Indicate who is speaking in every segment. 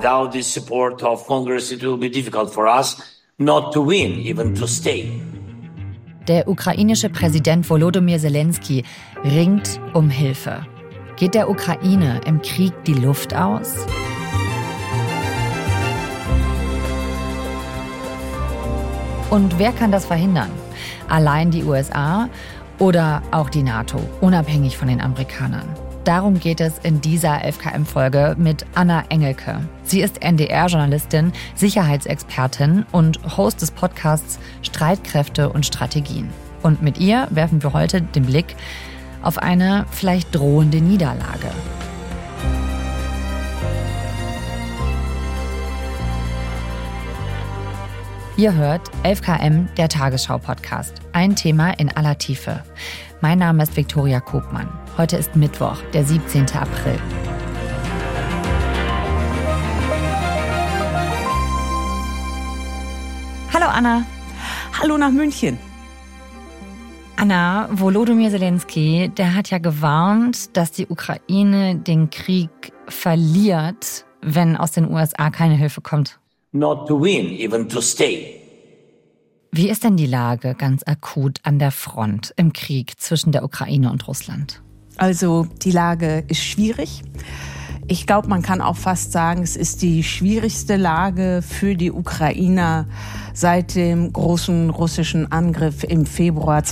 Speaker 1: Without the support of Congress, it will be difficult for us not to win, even to stay.
Speaker 2: Der ukrainische Präsident Volodymyr Zelensky ringt um Hilfe. Geht der Ukraine im Krieg die Luft aus? Und wer kann das verhindern? Allein die USA oder auch die NATO, unabhängig von den Amerikanern? Darum geht es in dieser 11KM-Folge mit Anna Engelke. Sie ist NDR-Journalistin, Sicherheitsexpertin und Host des Podcasts Streitkräfte und Strategien. Und mit ihr werfen wir heute den Blick auf eine vielleicht drohende Niederlage. Ihr hört 11KM, der Tagesschau-Podcast. Ein Thema in aller Tiefe. Mein Name ist Viktoria Kopmann. Heute ist Mittwoch, der 17. April. Hallo Anna.
Speaker 3: Hallo nach München.
Speaker 2: Anna, Volodymyr Zelensky, der hat ja gewarnt, dass die Ukraine den Krieg verliert, wenn aus den USA keine Hilfe kommt.
Speaker 1: Not to win, even to stay.
Speaker 2: Wie ist denn die Lage ganz akut an der Front im Krieg zwischen der Ukraine und Russland?
Speaker 3: Also die Lage ist schwierig. Ich glaube, man kann auch fast sagen, es ist die schwierigste Lage für die Ukrainer seit dem großen russischen Angriff im Februar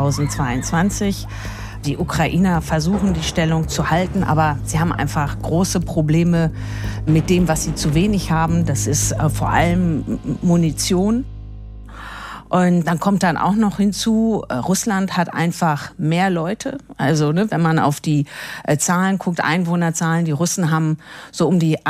Speaker 3: 2022. Die Ukrainer versuchen, die Stellung zu halten, aber sie haben einfach große Probleme mit dem, was sie zu wenig haben. Das ist vor allem Munition. Und dann kommt dann auch noch hinzu, Russland hat einfach mehr Leute. Also wenn man auf die Zahlen guckt, Einwohnerzahlen, die Russen haben so um die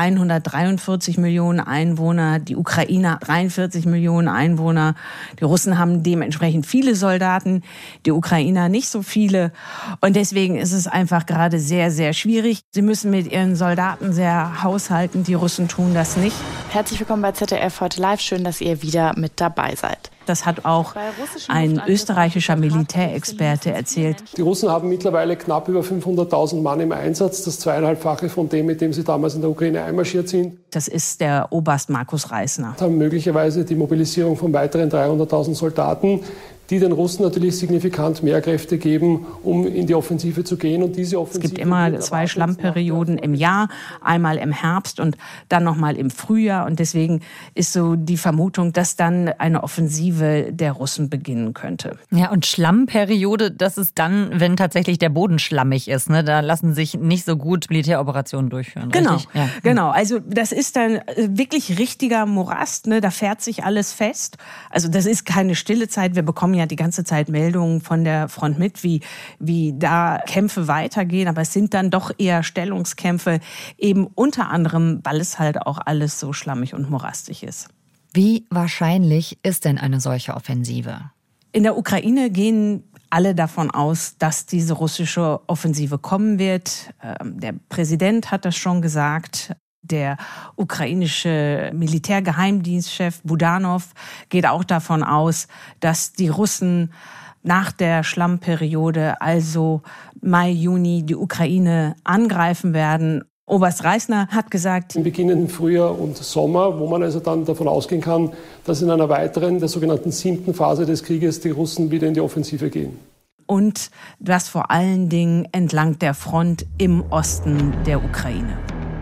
Speaker 3: 143 Millionen Einwohner, die Ukrainer 43 Millionen Einwohner. Die Russen haben dementsprechend viele Soldaten, die Ukrainer nicht so viele. Und deswegen ist es einfach gerade sehr, sehr schwierig. Sie müssen mit ihren Soldaten sehr haushalten, die Russen tun das nicht.
Speaker 4: Herzlich willkommen bei ZDF heute live. Schön, dass ihr wieder mit dabei seid.
Speaker 3: Das hat auch ein österreichischer Militärexperte erzählt.
Speaker 5: Die Russen haben mittlerweile knapp über 500.000 Mann im Einsatz, das 2,5-fache von dem, mit dem sie damals in der Ukraine einmarschiert sind.
Speaker 3: Das ist der Oberst Markus Reisner.
Speaker 5: Wir haben möglicherweise die Mobilisierung von weiteren 300.000 Soldaten, die den Russen natürlich signifikant mehr Kräfte geben, um in die Offensive zu gehen. Und diese Offensive,
Speaker 3: es gibt immer 2 Schlammperioden im Jahr, einmal im Herbst und dann nochmal im Frühjahr. Und deswegen ist so die Vermutung, dass dann eine Offensive der Russen beginnen könnte.
Speaker 2: Ja, und Schlammperiode, das ist dann, wenn tatsächlich der Boden schlammig ist. Ne? Da lassen sich nicht so gut Militäroperationen durchführen.
Speaker 3: Genau,
Speaker 2: richtig? Ja.
Speaker 3: Genau. Also das ist dann wirklich richtiger Morast. Ne? Da fährt sich alles fest. Also das ist keine stille Zeit. Wir bekommen ja die ganze Zeit Meldungen von der Front mit, wie da Kämpfe weitergehen. Aber es sind dann doch eher Stellungskämpfe, eben unter anderem, weil es halt auch alles so schlammig und morastig ist.
Speaker 2: Wie wahrscheinlich ist denn eine solche Offensive?
Speaker 3: In der Ukraine gehen alle davon aus, dass diese russische Offensive kommen wird. Der Präsident hat das schon gesagt. Der ukrainische Militärgeheimdienstchef Budanov geht auch davon aus, dass die Russen nach der Schlammperiode, also Mai, Juni, die Ukraine angreifen werden. Oberst Reisner hat gesagt,
Speaker 5: im beginnenden Frühjahr und Sommer, wo man also dann davon ausgehen kann, dass in einer weiteren, der sogenannten 7. Phase des Krieges, die Russen wieder in die Offensive gehen.
Speaker 3: Und das vor allen Dingen entlang der Front im Osten der Ukraine.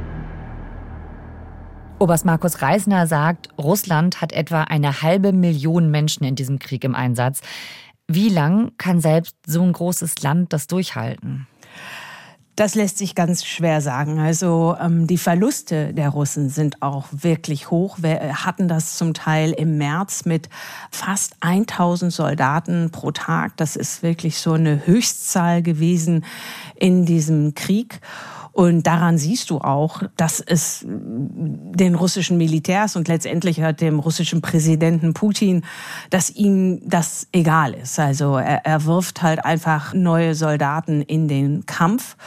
Speaker 2: Oberst Markus Reisner sagt, Russland hat etwa 500.000 Menschen in diesem Krieg im Einsatz. Wie lang kann selbst so ein großes Land das durchhalten?
Speaker 3: Das lässt sich ganz schwer sagen. Also die Verluste der Russen sind auch wirklich hoch. Wir hatten das zum Teil im März mit fast 1.000 Soldaten pro Tag. Das ist wirklich so eine Höchstzahl gewesen in diesem Krieg. Und daran siehst du auch, dass es den russischen Militärs und letztendlich dem russischen Präsidenten Putin, dass ihm das egal ist. Also er wirft halt einfach neue Soldaten in den Kampf.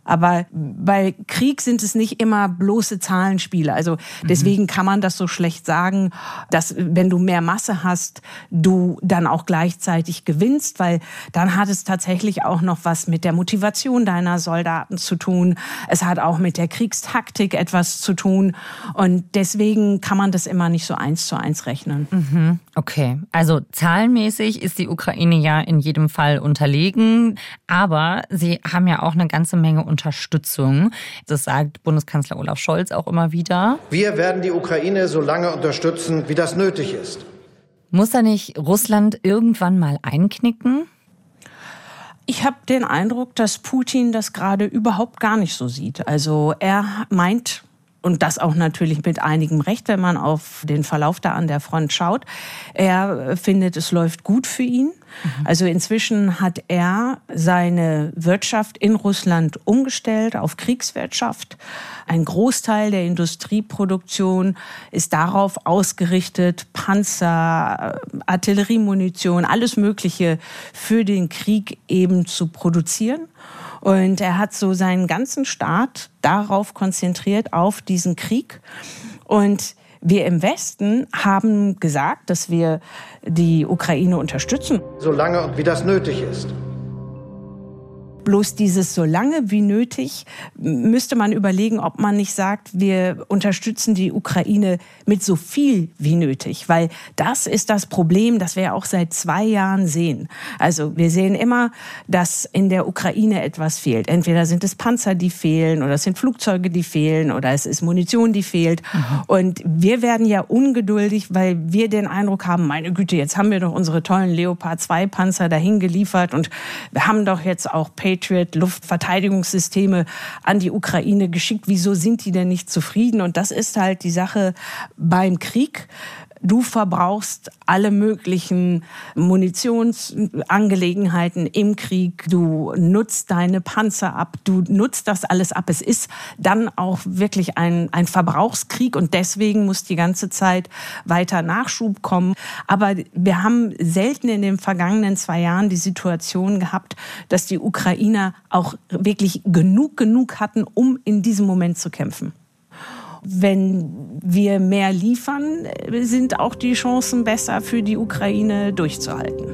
Speaker 3: Aber bei Krieg sind es nicht immer bloße Zahlenspiele. Also deswegen kann man das so schlecht sagen, dass wenn du mehr Masse hast, du dann auch gleichzeitig gewinnst, weil dann hat es tatsächlich auch noch was mit der Motivation deiner Soldaten zu tun. Es hat auch mit der Kriegstaktik etwas zu tun. Und deswegen kann man das immer nicht so 1:1 rechnen.
Speaker 2: Okay, also zahlenmäßig ist die Ukraine ja in jedem Fall unterlegen, aber sie haben ja auch eine ganze Menge Unterstützung. Das sagt Bundeskanzler Olaf Scholz auch immer wieder.
Speaker 6: Wir werden die Ukraine so lange unterstützen, wie das nötig ist.
Speaker 2: Muss da nicht Russland irgendwann mal einknicken?
Speaker 3: Ich habe den Eindruck, dass Putin das gerade überhaupt gar nicht so sieht. Also er meint, und das auch natürlich mit einigem Recht, wenn man auf den Verlauf da an der Front schaut. Er findet, es läuft gut für ihn. Also inzwischen hat er seine Wirtschaft in Russland umgestellt auf Kriegswirtschaft. Ein Großteil der Industrieproduktion ist darauf ausgerichtet, Panzer, Artilleriemunition, alles Mögliche für den Krieg eben zu produzieren. Und er hat so seinen ganzen Staat darauf konzentriert, auf diesen Krieg. Und wir im Westen haben gesagt, dass wir die Ukraine unterstützen.
Speaker 6: Solange wie das nötig ist.
Speaker 3: Bloß dieses so lange wie nötig müsste man überlegen, ob man nicht sagt, wir unterstützen die Ukraine mit so viel wie nötig. Weil das ist das Problem, das wir auch seit 2 Jahren sehen. Also wir sehen immer, dass in der Ukraine etwas fehlt. Entweder sind es Panzer, die fehlen, oder es sind Flugzeuge, die fehlen, oder es ist Munition, die fehlt. Und wir werden ja ungeduldig, weil wir den Eindruck haben, meine Güte, jetzt haben wir doch unsere tollen Leopard 2 Panzer dahin geliefert und wir haben doch jetzt auch Patriot-Luftverteidigungssysteme an die Ukraine geschickt. Wieso sind die denn nicht zufrieden? Und das ist halt die Sache beim Krieg. Du verbrauchst alle möglichen Munitionsangelegenheiten im Krieg. Du nutzt deine Panzer ab. Du nutzt das alles ab. Es ist dann auch wirklich ein Verbrauchskrieg und deswegen muss die ganze Zeit weiter Nachschub kommen. Aber wir haben selten in den vergangenen 2 Jahren die Situation gehabt, dass die Ukrainer auch wirklich genug hatten, um in diesem Moment zu kämpfen. Wenn wir mehr liefern, sind auch die Chancen besser für die Ukraine durchzuhalten.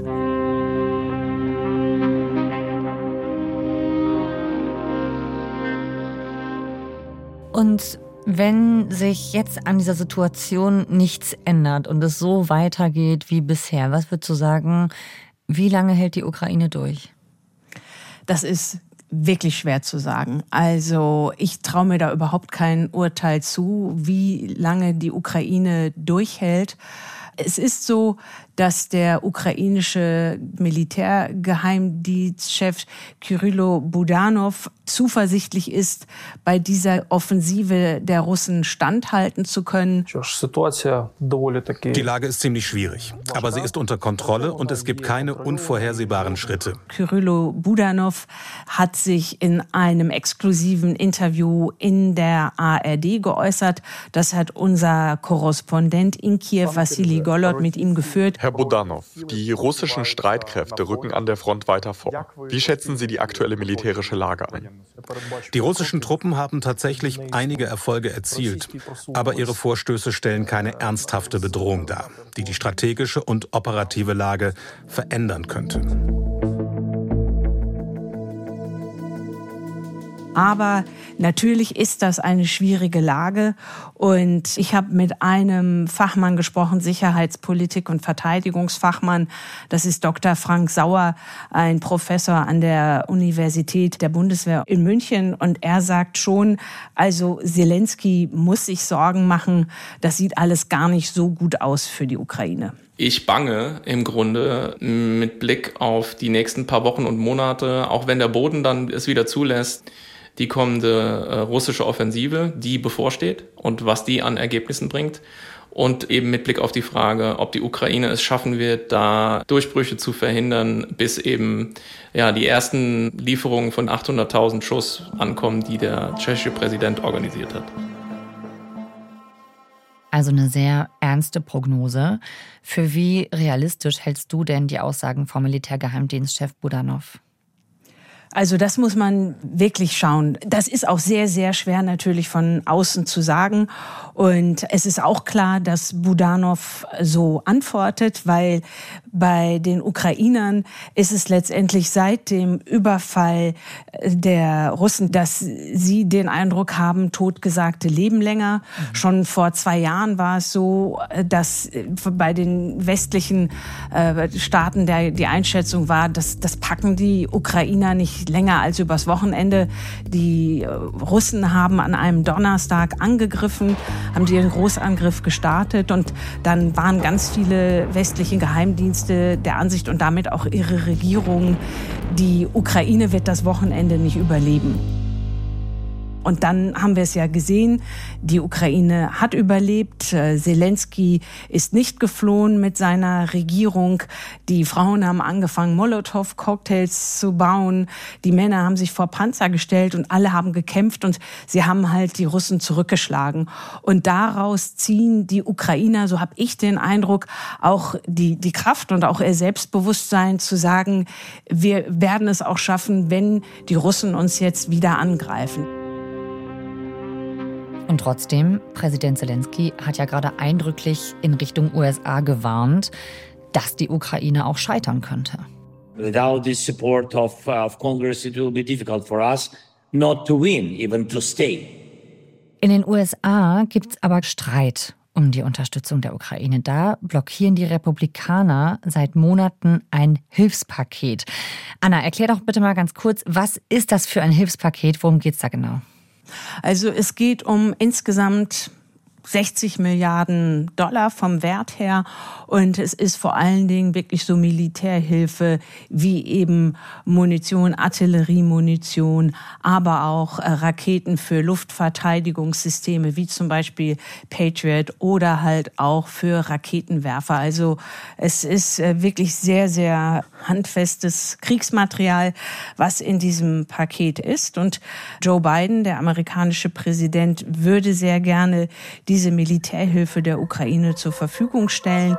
Speaker 2: Und wenn sich jetzt an dieser Situation nichts ändert und es so weitergeht wie bisher, was würdest du sagen, wie lange hält die Ukraine durch?
Speaker 3: Das ist wirklich schwer zu sagen. Also ich traue mir da überhaupt kein Urteil zu, wie lange die Ukraine durchhält. Es ist so, dass der ukrainische Militärgeheimdienstchef Kyrylo Budanov zuversichtlich ist, bei dieser Offensive der Russen standhalten zu können.
Speaker 7: Die Lage ist ziemlich schwierig, aber sie ist unter Kontrolle und es gibt keine unvorhersehbaren Schritte.
Speaker 3: Kyrylo Budanov hat sich in einem exklusiven Interview in der ARD geäußert. Das hat unser Korrespondent in Kiew, Wassili Golod, mit ihm geführt.
Speaker 8: Herr Budanov, die russischen Streitkräfte rücken an der Front weiter vor. Wie schätzen Sie die aktuelle militärische Lage ein?
Speaker 7: Die russischen Truppen haben tatsächlich einige Erfolge erzielt, aber ihre Vorstöße stellen keine ernsthafte Bedrohung dar, die die strategische und operative Lage verändern könnte.
Speaker 3: Aber natürlich ist das eine schwierige Lage. Und ich habe mit einem Fachmann gesprochen, Sicherheitspolitik- und Verteidigungsfachmann. Das ist Dr. Frank Sauer, ein Professor an der Universität der Bundeswehr in München. Und er sagt schon, also Zelensky muss sich Sorgen machen. Das sieht alles gar nicht so gut aus für die Ukraine.
Speaker 9: Ich bange im Grunde mit Blick auf die nächsten paar Wochen und Monate, auch wenn der Boden dann es wieder zulässt, die kommende russische Offensive, die bevorsteht und was die an Ergebnissen bringt. Und eben mit Blick auf die Frage, ob die Ukraine es schaffen wird, da Durchbrüche zu verhindern, bis eben die ersten Lieferungen von 800.000 Schuss ankommen, die der tschechische Präsident organisiert hat.
Speaker 2: Also eine sehr ernste Prognose. Für wie realistisch hältst du denn die Aussagen vom Militärgeheimdienstchef Budanov?
Speaker 3: Also das muss man wirklich schauen. Das ist auch sehr, sehr schwer natürlich von außen zu sagen. Und es ist auch klar, dass Budanov so antwortet, weil bei den Ukrainern ist es letztendlich seit dem Überfall der Russen, dass sie den Eindruck haben, Totgesagte leben länger. Schon vor 2 Jahren war es so, dass bei den westlichen Staaten die Einschätzung war, dass das packen die Ukrainer nicht länger als übers Wochenende. Die Russen haben an einem Donnerstag angegriffen, haben die einen Großangriff gestartet und dann waren ganz viele westliche Geheimdienste der Ansicht und damit auch ihre Regierung, die Ukraine wird das Wochenende nicht überleben. Und dann haben wir es ja gesehen, die Ukraine hat überlebt. Zelensky ist nicht geflohen mit seiner Regierung. Die Frauen haben angefangen, Molotow-Cocktails zu bauen. Die Männer haben sich vor Panzer gestellt und alle haben gekämpft und sie haben halt die Russen zurückgeschlagen. Und daraus ziehen die Ukrainer, so habe ich den Eindruck, auch die Kraft und auch ihr Selbstbewusstsein zu sagen, wir werden es auch schaffen, wenn die Russen uns jetzt wieder angreifen.
Speaker 2: Und trotzdem, Präsident Zelensky hat ja gerade eindrücklich in Richtung USA gewarnt, dass die Ukraine auch scheitern könnte.
Speaker 1: Without the support of Congress, it will be difficult for us not to win, even to stay.
Speaker 2: In den USA gibt es aber Streit um die Unterstützung der Ukraine. Da blockieren die Republikaner seit Monaten ein Hilfspaket. Anna, erklär doch bitte mal ganz kurz, was ist das für ein Hilfspaket? Worum geht's da genau?
Speaker 3: Also es geht um insgesamt 60 Milliarden Dollar vom Wert her und es ist vor allen Dingen wirklich so Militärhilfe wie eben Munition, Artilleriemunition, aber auch Raketen für Luftverteidigungssysteme wie zum Beispiel Patriot oder halt auch für Raketenwerfer. Also es ist wirklich sehr, sehr handfestes Kriegsmaterial, was in diesem Paket ist. Und Joe Biden, der amerikanische Präsident, würde sehr gerne diese Militärhilfe der Ukraine zur Verfügung stellen.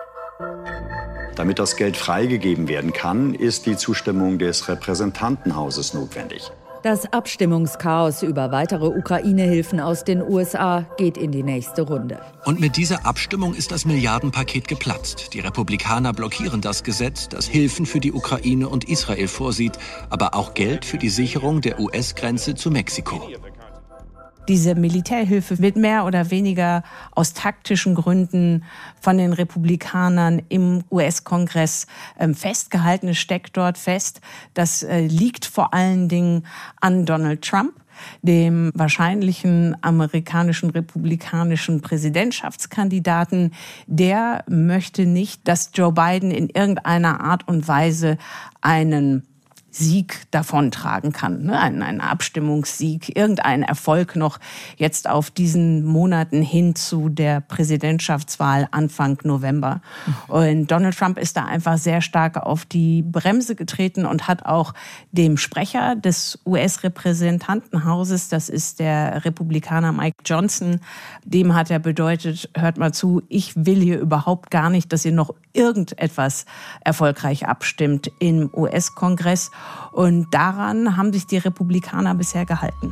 Speaker 10: Damit das Geld freigegeben werden kann, ist die Zustimmung des Repräsentantenhauses notwendig.
Speaker 11: Das Abstimmungschaos über weitere Ukraine-Hilfen aus den USA geht in die nächste Runde.
Speaker 12: Und mit dieser Abstimmung ist das Milliardenpaket geplatzt. Die Republikaner blockieren das Gesetz, das Hilfen für die Ukraine und Israel vorsieht, aber auch Geld für die Sicherung der US-Grenze zu Mexiko.
Speaker 3: Diese Militärhilfe wird mehr oder weniger aus taktischen Gründen von den Republikanern im US-Kongress festgehalten. Es steckt dort fest. Das liegt vor allen Dingen an Donald Trump, dem wahrscheinlichen amerikanischen republikanischen Präsidentschaftskandidaten. Der möchte nicht, dass Joe Biden in irgendeiner Art und Weise einen Sieg davontragen kann, ne? Ein Abstimmungssieg, irgendein Erfolg noch jetzt auf diesen Monaten hin zu der Präsidentschaftswahl Anfang November. Und Donald Trump ist da einfach sehr stark auf die Bremse getreten und hat auch dem Sprecher des US-Repräsentantenhauses, das ist der Republikaner Mike Johnson, dem hat er bedeutet, hört mal zu, ich will hier überhaupt gar nicht, dass ihr noch irgendetwas erfolgreich abstimmt im US-Kongress. Und daran haben sich die Republikaner bisher gehalten.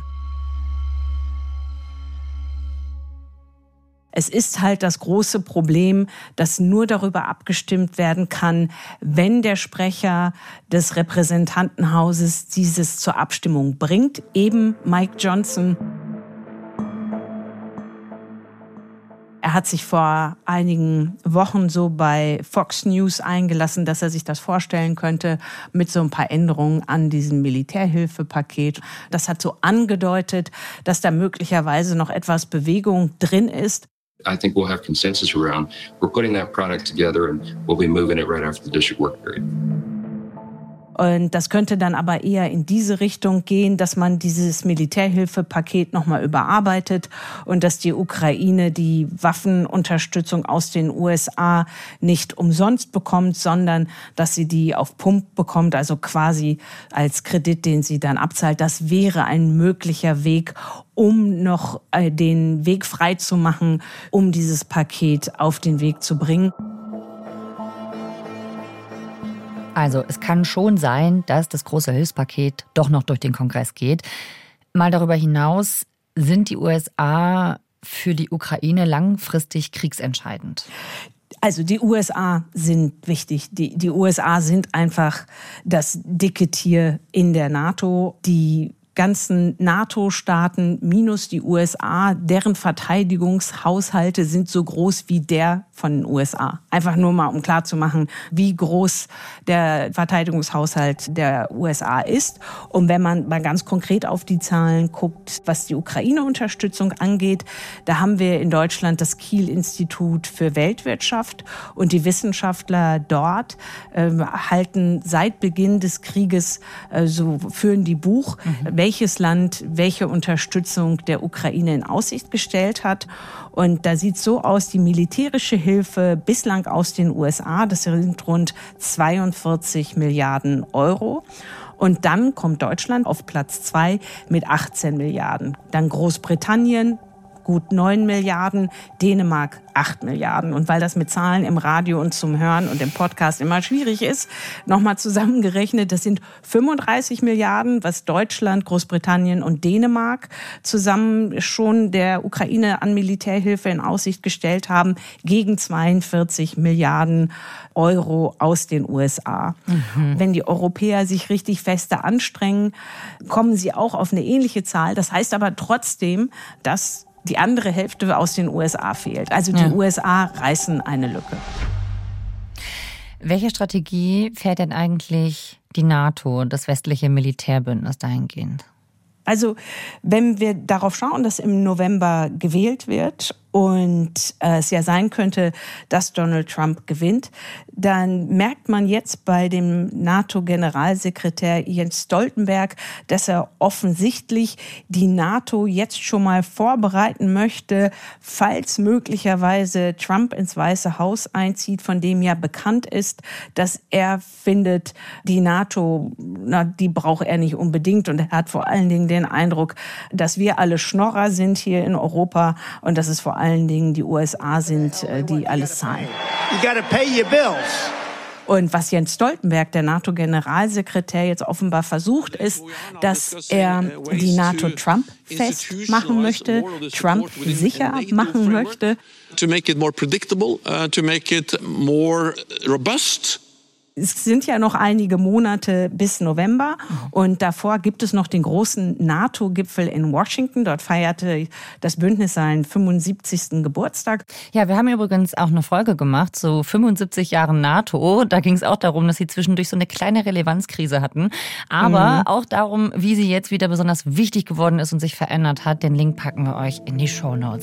Speaker 3: Es ist halt das große Problem, dass nur darüber abgestimmt werden kann, wenn der Sprecher des Repräsentantenhauses dieses zur Abstimmung bringt, eben Mike Johnson. Er hat sich vor einigen Wochen so bei Fox News eingelassen, dass er sich das vorstellen könnte mit so ein paar Änderungen an diesem Militärhilfepaket. Das hat so angedeutet, dass da möglicherweise noch etwas Bewegung drin ist.
Speaker 13: I think we'll have consensus around we're putting that product together and we'll be moving it right after the district work period.
Speaker 3: Und das könnte dann aber eher in diese Richtung gehen, dass man dieses Militärhilfepaket nochmal überarbeitet und dass die Ukraine die Waffenunterstützung aus den USA nicht umsonst bekommt, sondern dass sie die auf Pump bekommt, also quasi als Kredit, den sie dann abzahlt. Das wäre ein möglicher Weg, um noch den Weg frei zu machen, um dieses Paket auf den Weg zu bringen.
Speaker 2: Also es kann schon sein, dass das große Hilfspaket doch noch durch den Kongress geht. Mal darüber hinaus, sind die USA für die Ukraine langfristig kriegsentscheidend?
Speaker 3: Also die USA sind wichtig. Die USA sind einfach das dicke Tier in der NATO. Die ganzen NATO-Staaten minus die USA, deren Verteidigungshaushalte sind so groß wie der von den USA. Einfach nur mal, um klarzumachen, wie groß der Verteidigungshaushalt der USA ist. Und wenn man mal ganz konkret auf die Zahlen guckt, was die Ukraine-Unterstützung angeht, da haben wir in Deutschland das Kiel-Institut für Weltwirtschaft und die Wissenschaftler dort halten seit Beginn des Krieges, führen die Buch, welches Land welche Unterstützung der Ukraine in Aussicht gestellt hat. Und da sieht es so aus, die militärische Hilfe bislang aus den USA, das sind rund 42 Milliarden Euro. Und dann kommt Deutschland auf Platz 2 mit 18 Milliarden. Dann Großbritannien, gut 9 Milliarden, Dänemark 8 Milliarden. Und weil das mit Zahlen im Radio und zum Hören und im Podcast immer schwierig ist, nochmal zusammengerechnet, das sind 35 Milliarden, was Deutschland, Großbritannien und Dänemark zusammen schon der Ukraine an Militärhilfe in Aussicht gestellt haben, gegen 42 Milliarden Euro aus den USA. Wenn die Europäer sich richtig feste anstrengen, kommen sie auch auf eine ähnliche Zahl. Das heißt aber trotzdem, dass die andere Hälfte aus den USA fehlt. Also die USA reißen eine Lücke.
Speaker 2: Welche Strategie fährt denn eigentlich die NATO und das westliche Militärbündnis dahingehend?
Speaker 3: Also wenn wir darauf schauen, dass im November gewählt wird und es ja sein könnte, dass Donald Trump gewinnt, dann merkt man jetzt bei dem NATO-Generalsekretär Jens Stoltenberg, dass er offensichtlich die NATO jetzt schon mal vorbereiten möchte, falls möglicherweise Trump ins Weiße Haus einzieht, von dem ja bekannt ist, dass er findet, die NATO, die braucht er nicht unbedingt. Und er hat vor allen Dingen den Eindruck, dass wir alle Schnorrer sind hier in Europa und dass es vor allen Dingen die USA sind, die alles zahlen.
Speaker 14: You gotta pay your bills.
Speaker 3: Und was Jens Stoltenberg, der NATO-Generalsekretär, jetzt offenbar versucht, ist, dass er die NATO Trump festmachen möchte, Trump sicher machen möchte.
Speaker 15: To make it more predictable, to make it more robust.
Speaker 3: Es sind ja noch einige Monate bis November und davor gibt es noch den großen NATO-Gipfel in Washington. Dort feierte das Bündnis seinen 75. Geburtstag.
Speaker 2: Ja, wir haben übrigens auch eine Folge gemacht, so 75 Jahre NATO. Da ging es auch darum, dass sie zwischendurch so eine kleine Relevanzkrise hatten. Aber auch darum, wie sie jetzt wieder besonders wichtig geworden ist und sich verändert hat. Den Link packen wir euch in die Shownotes.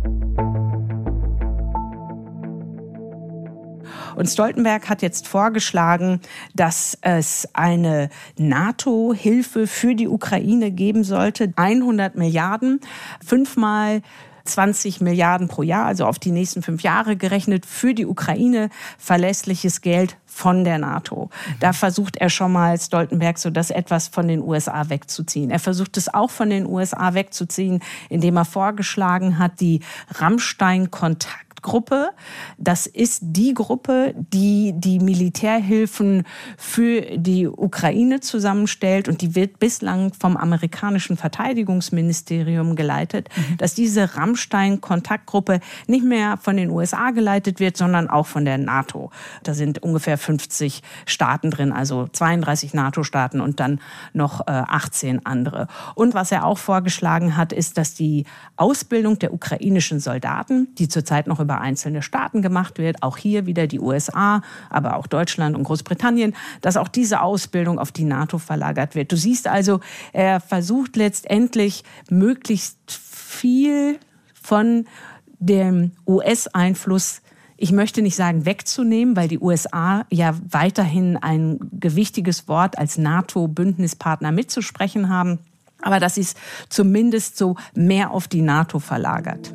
Speaker 3: Und Stoltenberg hat jetzt vorgeschlagen, dass es eine NATO-Hilfe für die Ukraine geben sollte. 100 Milliarden, 5-mal 20 Milliarden pro Jahr, also auf die nächsten 5 Jahre gerechnet, für die Ukraine verlässliches Geld von der NATO. Da versucht er schon mal, Stoltenberg, so das etwas von den USA wegzuziehen. Er versucht es auch von den USA wegzuziehen, indem er vorgeschlagen hat, die Rammstein-Kontaktgruppe. Das ist die Gruppe, die die Militärhilfen für die Ukraine zusammenstellt und die wird bislang vom amerikanischen Verteidigungsministerium geleitet, dass diese Rammstein-Kontaktgruppe nicht mehr von den USA geleitet wird, sondern auch von der NATO. Da sind ungefähr 50 Staaten drin, also 32 NATO-Staaten und dann noch 18 andere. Und was er auch vorgeschlagen hat, ist, dass die Ausbildung der ukrainischen Soldaten, die zurzeit noch über einzelne Staaten gemacht wird, auch hier wieder die USA, aber auch Deutschland und Großbritannien, dass auch diese Ausbildung auf die NATO verlagert wird. Du siehst also, er versucht letztendlich möglichst viel von dem US-Einfluss, ich möchte nicht sagen wegzunehmen, weil die USA ja weiterhin ein gewichtiges Wort als NATO-Bündnispartner mitzusprechen haben, aber dass sie es zumindest so mehr auf die NATO verlagert.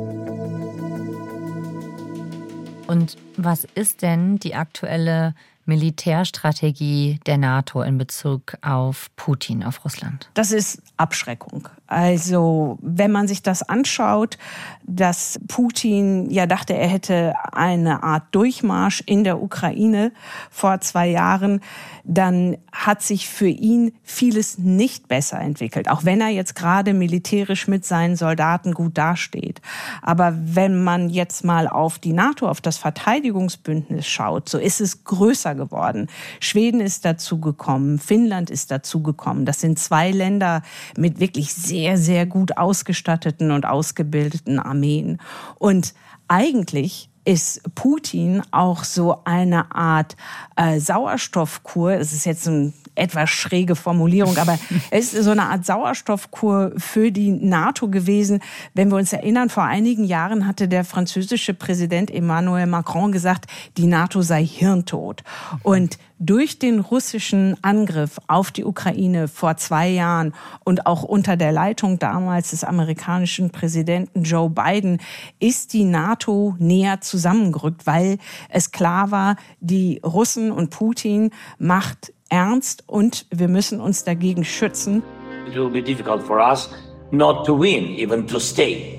Speaker 2: Und was ist denn die aktuelle Militärstrategie der NATO in Bezug auf Putin, auf Russland?
Speaker 3: Das ist Abschreckung. Also wenn man sich das anschaut, dass Putin ja dachte, er hätte eine Art Durchmarsch in der Ukraine vor 2 Jahren, dann hat sich für ihn vieles nicht besser entwickelt. Auch wenn er jetzt gerade militärisch mit seinen Soldaten gut dasteht. Aber wenn man jetzt mal auf die NATO, auf das Verteidigungsbündnis schaut, so ist es größer geworden. Schweden ist dazugekommen, Finnland ist dazugekommen. Das sind 2 Länder mit wirklich sehr, sehr gut ausgestatteten und ausgebildeten Armeen. Und eigentlich ist Putin auch so eine Art Sauerstoffkur. Es ist jetzt eine etwas schräge Formulierung, aber es ist so eine Art Sauerstoffkur für die NATO gewesen. Wenn wir uns erinnern, vor einigen Jahren hatte der französische Präsident Emmanuel Macron gesagt, die NATO sei hirntot. Und durch den russischen Angriff auf die Ukraine vor 2 Jahren und auch unter der Leitung damals des amerikanischen Präsidenten Joe Biden ist die NATO näher zusammengerückt, weil es klar war, die Russen und Putin macht ernst und wir müssen uns dagegen schützen.
Speaker 1: It will be difficult for us not to win, even to stay.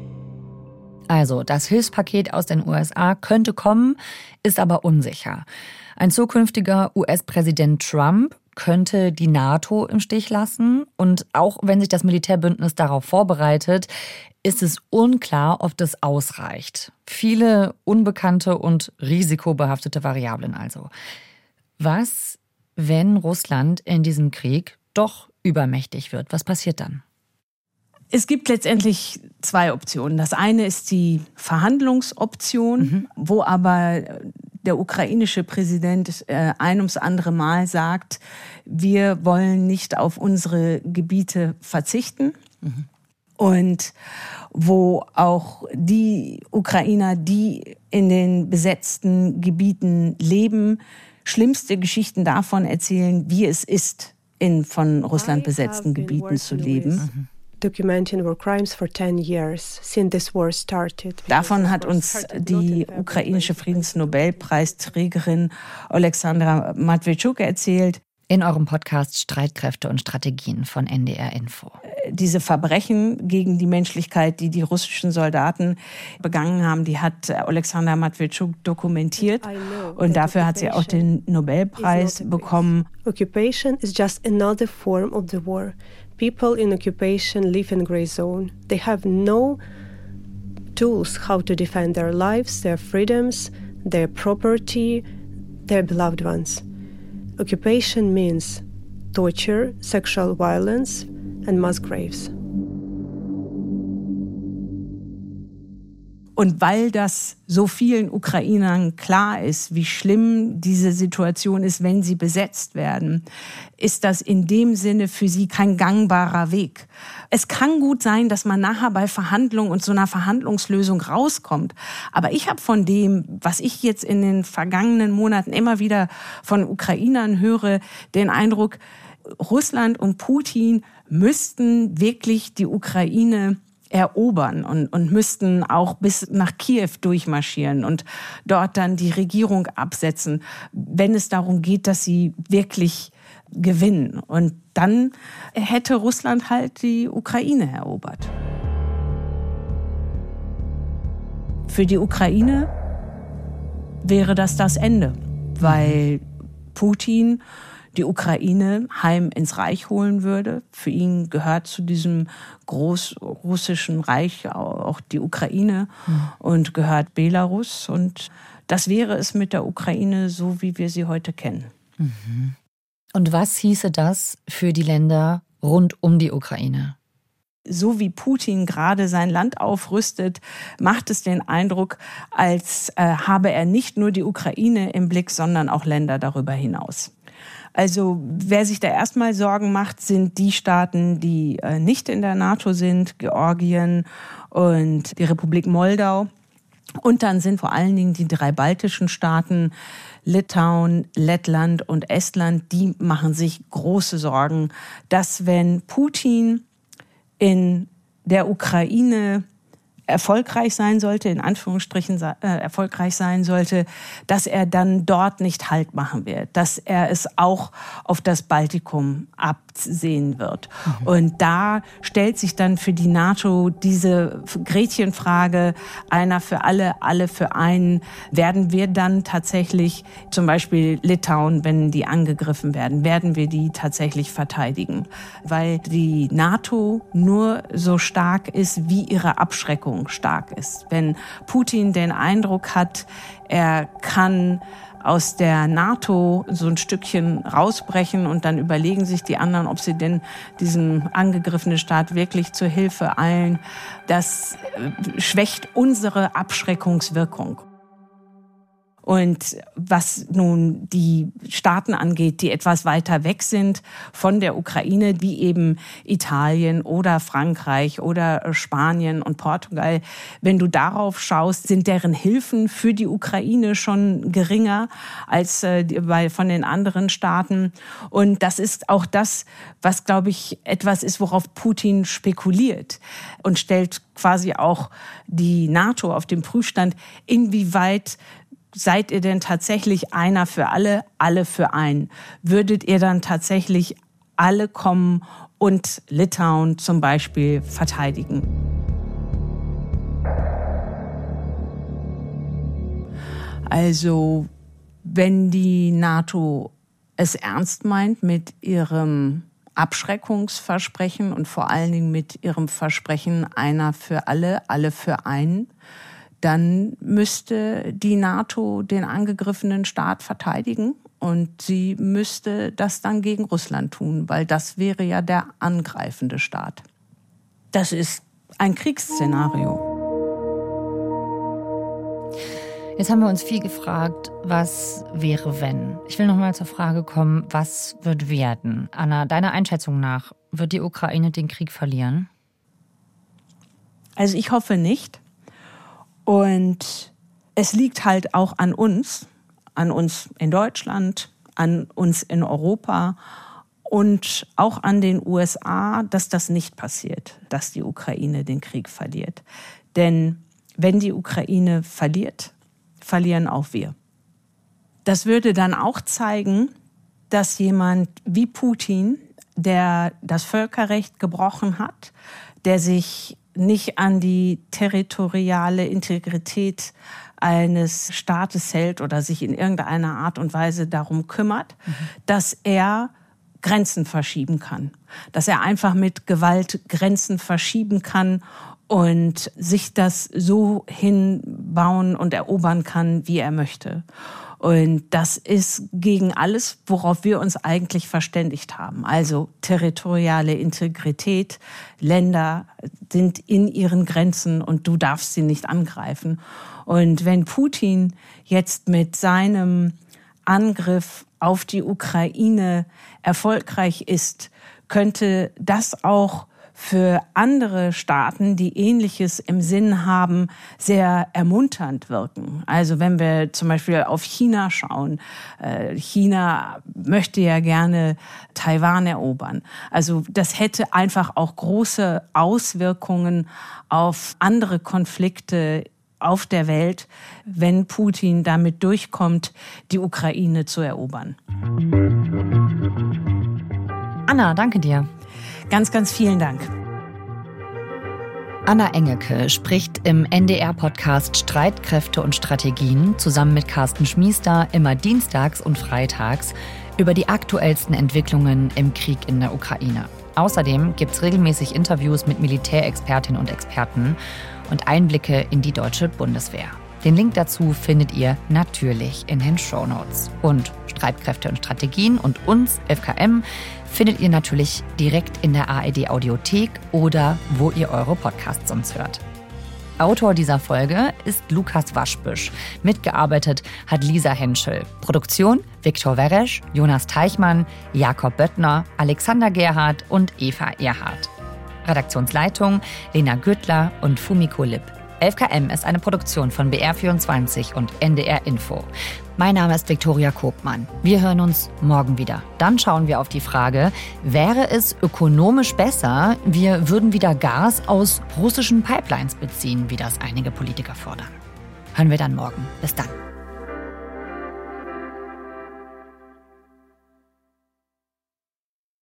Speaker 2: Also, das Hilfspaket aus den USA könnte kommen, ist aber unsicher. Ein zukünftiger US-Präsident Trump könnte die NATO im Stich lassen. Und auch wenn sich das Militärbündnis darauf vorbereitet, ist es unklar, ob das ausreicht. Viele unbekannte und risikobehaftete Variablen also. Was, wenn Russland in diesem Krieg doch übermächtig wird? Was passiert dann?
Speaker 3: Es gibt letztendlich 2 Optionen. Das eine ist die Verhandlungsoption, wo aber der ukrainische Präsident ein ums andere Mal sagt, wir wollen nicht auf unsere Gebiete verzichten. Und wo auch die Ukrainer, die in den besetzten Gebieten leben, schlimmste Geschichten davon erzählen, wie es ist, in von Russland besetzten Gebieten zu leben. Davon hat uns die ukrainische Friedensnobelpreisträgerin Oleksandra Matweichuk erzählt.
Speaker 2: In eurem Podcast Streitkräfte und Strategien von NDR Info.
Speaker 3: Diese Verbrechen gegen die Menschlichkeit, die die russischen Soldaten begangen haben, die hat Oleksandra Matweichuk dokumentiert. Und dafür hat sie auch den Nobelpreis bekommen.
Speaker 16: Occupation is just another form of the war. People in occupation live in gray zone. They have no tools how to defend their lives, their freedoms, their property, their beloved ones. Occupation means torture, sexual violence and mass graves.
Speaker 3: Und weil das so vielen Ukrainern klar ist, wie schlimm diese Situation ist, wenn sie besetzt werden, ist das in dem Sinne für sie kein gangbarer Weg. Es kann gut sein, dass man nachher bei Verhandlungen und so einer Verhandlungslösung rauskommt. Aber ich habe von dem, was ich jetzt in den vergangenen Monaten immer wieder von Ukrainern höre, den Eindruck, Russland und Putin müssten wirklich die Ukraine erobern und müssten auch bis nach Kiew durchmarschieren und dort dann die Regierung absetzen, wenn es darum geht, dass sie wirklich gewinnen. Und dann hätte Russland halt die Ukraine erobert. Für die Ukraine wäre das Ende, weil Putin die Ukraine heim ins Reich holen würde. Für ihn gehört zu diesem großrussischen Reich auch die Ukraine und gehört Belarus. Und das wäre es mit der Ukraine so, wie wir sie heute kennen.
Speaker 2: Und was hieße das für die Länder rund um die Ukraine?
Speaker 3: So wie Putin gerade sein Land aufrüstet, macht es den Eindruck, als habe er nicht nur die Ukraine im Blick, sondern auch Länder darüber hinaus. Also wer sich da erstmal Sorgen macht, sind die Staaten, die nicht in der NATO sind, Georgien und die Republik Moldau. Und dann sind vor allen Dingen die 3 baltischen Staaten, Litauen, Lettland und Estland, die machen sich große Sorgen, dass wenn Putin in der Ukraine erfolgreich sein sollte, in Anführungsstrichen erfolgreich sein sollte, dass er dann dort nicht Halt machen wird, dass er es auch auf das Baltikum absehen wird. Und da stellt sich dann für die NATO diese Gretchenfrage, einer für alle, alle für einen. Werden wir dann tatsächlich zum Beispiel Litauen, wenn die angegriffen werden wir die tatsächlich verteidigen? Weil die NATO nur so stark ist, wie ihre Abschreckung stark ist. Wenn Putin den Eindruck hat, er kann aus der NATO so ein Stückchen rausbrechen und dann überlegen sich die anderen, ob sie denn diesem angegriffenen Staat wirklich zur Hilfe eilen, das schwächt unsere Abschreckungswirkung. Und was nun die Staaten angeht, die etwas weiter weg sind von der Ukraine, wie eben Italien oder Frankreich oder Spanien und Portugal, wenn du darauf schaust, sind deren Hilfen für die Ukraine schon geringer als von den anderen Staaten. Und das ist auch das, was, glaube ich, etwas ist, worauf Putin spekuliert und stellt quasi auch die NATO auf den Prüfstand, inwieweit seid ihr denn tatsächlich einer für alle, alle für einen? Würdet ihr dann tatsächlich alle kommen und Litauen zum Beispiel verteidigen? Also, wenn die NATO es ernst meint mit ihrem Abschreckungsversprechen und vor allen Dingen mit ihrem Versprechen einer für alle, alle für einen, dann müsste die NATO den angegriffenen Staat verteidigen und sie müsste das dann gegen Russland tun, weil das wäre ja der angreifende Staat. Das ist ein Kriegsszenario.
Speaker 2: Jetzt haben wir uns viel gefragt, was wäre, wenn? Ich will noch mal zur Frage kommen, was wird werden? Anna, deiner Einschätzung nach, wird die Ukraine den Krieg verlieren?
Speaker 3: Also ich hoffe nicht. Und es liegt halt auch an uns in Deutschland, an uns in Europa und auch an den USA, dass das nicht passiert, dass die Ukraine den Krieg verliert. Denn wenn die Ukraine verliert, verlieren auch wir. Das würde dann auch zeigen, dass jemand wie Putin, der das Völkerrecht gebrochen hat, der sich nicht an die territoriale Integrität eines Staates hält oder sich in irgendeiner Art und Weise darum kümmert, dass er Grenzen verschieben kann. Dass er einfach mit Gewalt Grenzen verschieben kann und sich das so hinbauen und erobern kann, wie er möchte. Und das ist gegen alles, worauf wir uns eigentlich verständigt haben. Also territoriale Integrität, Länder sind in ihren Grenzen und du darfst sie nicht angreifen. Und wenn Putin jetzt mit seinem Angriff auf die Ukraine erfolgreich ist, könnte das auch für andere Staaten, die Ähnliches im Sinn haben, sehr ermunternd wirken. Also wenn wir zum Beispiel auf China schauen, China möchte ja gerne Taiwan erobern. Also das hätte einfach auch große Auswirkungen auf andere Konflikte auf der Welt, wenn Putin damit durchkommt, die Ukraine zu erobern.
Speaker 2: Anna, danke dir.
Speaker 3: Ganz, ganz vielen Dank.
Speaker 2: Anna Engelke spricht im NDR-Podcast Streitkräfte und Strategien zusammen mit Carsten Schmiester immer dienstags und freitags über die aktuellsten Entwicklungen im Krieg in der Ukraine. Außerdem gibt es regelmäßig Interviews mit Militärexpertinnen und Experten und Einblicke in die deutsche Bundeswehr. Den Link dazu findet ihr natürlich in den Shownotes. Und Streitkräfte und Strategien und uns, FKM, findet ihr natürlich direkt in der ARD-Audiothek oder wo ihr eure Podcasts sonst hört. Autor dieser Folge ist Lukas Waschbüsch. Mitgearbeitet hat Lisa Henschel. Produktion Viktor Weresch, Jonas Teichmann, Jakob Böttner, Alexander Gerhardt und Eva Erhardt. Redaktionsleitung Lena Güttler und Fumiko Lipp. 11KM ist eine Produktion von BR24 und NDR Info. Mein Name ist Viktoria Kobmann. Wir hören uns morgen wieder. Dann schauen wir auf die Frage, wäre es ökonomisch besser, wir würden wieder Gas aus russischen Pipelines beziehen, wie das einige Politiker fordern. Hören wir dann morgen. Bis dann.